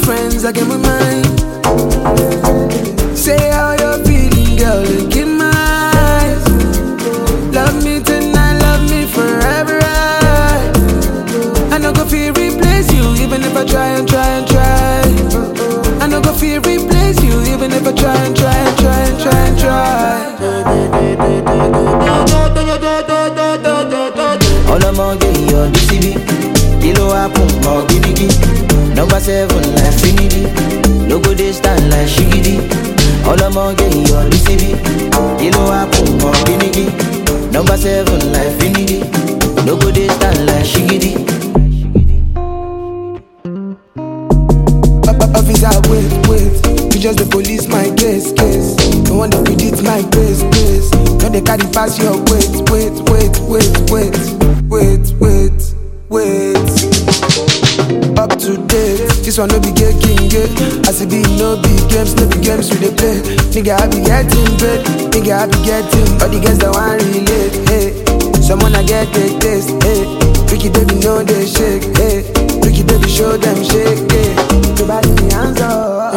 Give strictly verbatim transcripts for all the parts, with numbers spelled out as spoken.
friends, I get my mind. Say how you're feeling, girl, look in my eyes. Love me tonight, love me forever. I, I no go feel replace you, even if I try and try and try. I no go feel replace you, even if I try and try and try and try and try. All I'm on getting your D C B. Kilo happen, more giddy. Number seven like Finidi. No go they stand like Shigidi. All I'm on getting your D C B. Kilo happen, more giddy. Number seven like Finidi. No go they stand like Shigidi. Officer, wait, wait. You just the police, my case, case. No one that predict my pace, pace. No they carry pass your weight, wait, wait, wait, wait, wait, wait, wait. Up to date, this one no be gay king, gay. As it be, no be games, no be games we dey play. Nigga, I be getting paid, nigga, I be getting. All the girls that want relate, hey. Someone I get the taste, hey. Freaky baby, no they shake, hey. Freaky baby, show them shake, hey. Everybody be hands up.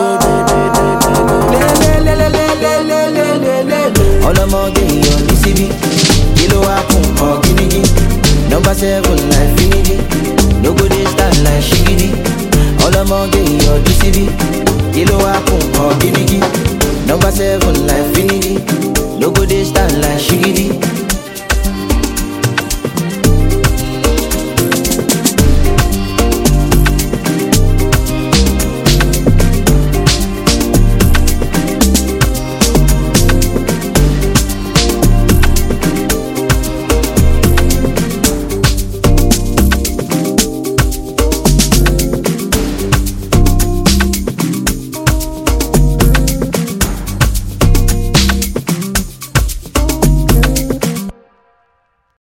All I'm on getting your D C B. Kilo happen, or giddy. Number seven like Finidi. No go they stand like Shigidi. All I'm on getting your D C B. Kilo happen, or giddy. Number seven like